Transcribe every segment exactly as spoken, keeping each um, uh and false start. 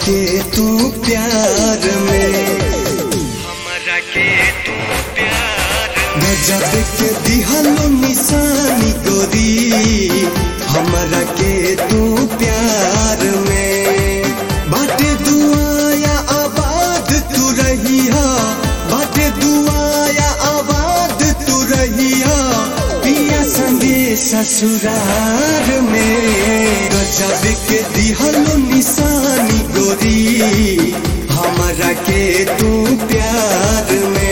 के तू प्यार में, हमरा के तू प्यार में। गजब के दिहलो निशानी गोरी, हमरा के तू प्यार में। बाटे दुआया आबाद तू रहिया, बाटे दुआया आबाद तू रहिया, पिया संगे ससुरार में। गजब के दिहलो निशानी गोरी, हमरा के तू प्यार में।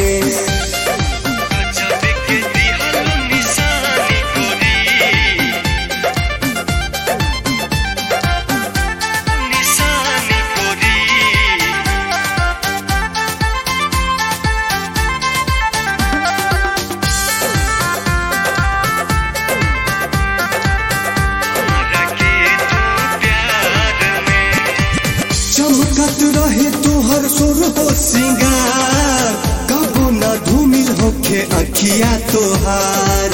चमकत रहे तोहर सुर हो सिंगार, कबो न धूमिल होखे अखिया तोहार।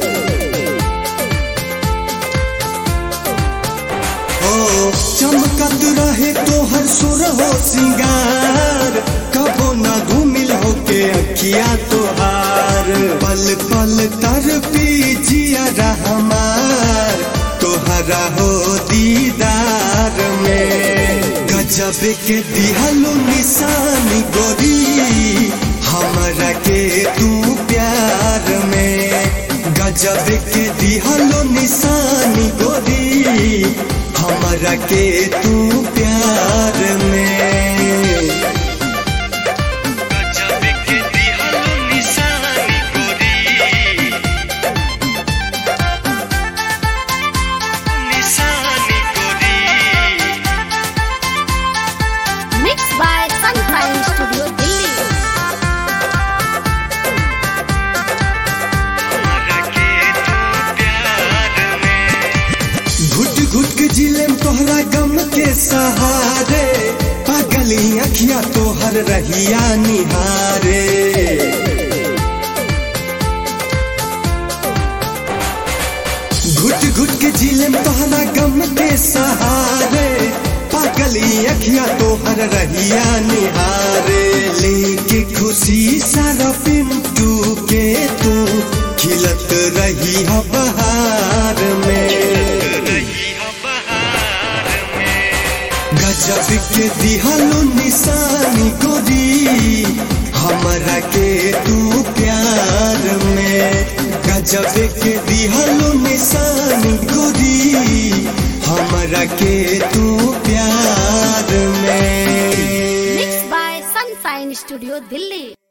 ओ चमकत रहे तोहर सुर हो सिंगार, कबो न धूमिल होखे अखिया तोहार। पल पल तरपी जिया हमार, तोहरा हो दीदार में। गजब के दिहलो निशानी गोरी, हमरा के तू प्यार में। गजब के दिहलो निशानी गोरी, हमरा के तू प्यार में। घुट के जिलेम तोहरा गम के सहारे, पागली अखिया तोहर रहिया निहारे। घुट घुट के जिलेम तोहरा गम के सहारे, पागली अखिया तोहर रहिया निहारे। लेके खुशी सारा पिंटू के तू खिलत रही है बहार में। गजब के दिहलो निशानी गोरी, हमरा के तू प्यार में। गजब के दिहलो निशानी गोरी, हमरा के तू प्यार में। Mix by Sunshine studio Delhi.